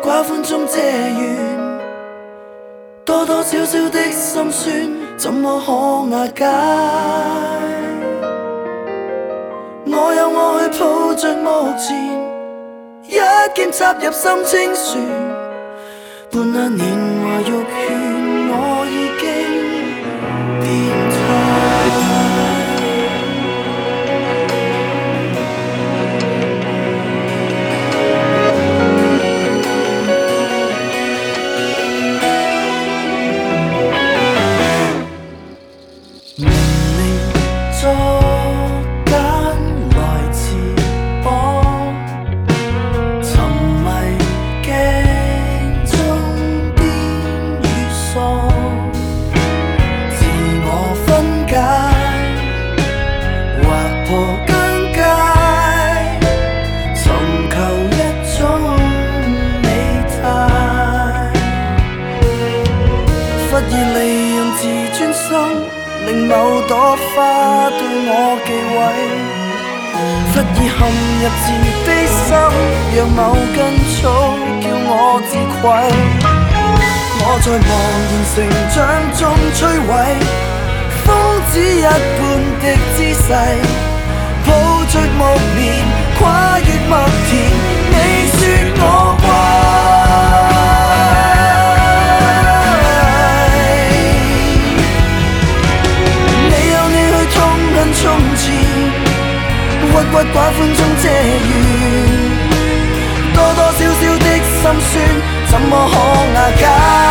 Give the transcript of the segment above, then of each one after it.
寡歡中借緣，多多少少的心酸，怎麼可瓦解？我有我去抱着目前，一劍插入心清船，半那年華欲勸，我已經變態。令某朵花對我忌諱，忽已陷入自卑心，讓某根草叫我自愧。我在茫然成長中摧毀，瘋子一般的姿勢，抱着木棉跨越麥田，你說我怪。從前鬱鬱寡歡中借緣，多多少少的心酸，怎麼可瓦解？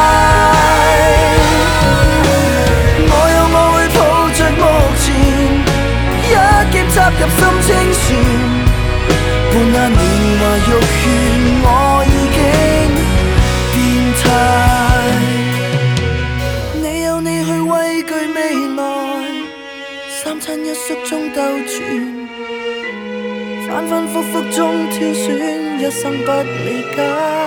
我有我會抱着目前，一劍插入心清船，半那年華欲勸，我已經變態。你有你去畏懼未來，三餐一宿中兜轉，反反覆覆中挑選，一生不理解。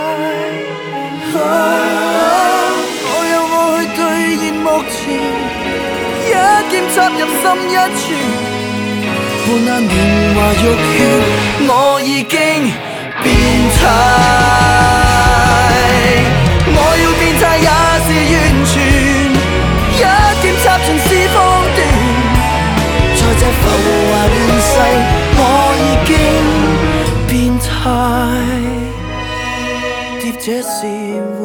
我有我去兌現目前，一劍插入心一寸，半那年華欲勸，我已經變態。我要變態也是完全，一劍插盡四方段。在這浮華亂世，我已經變態，疊這是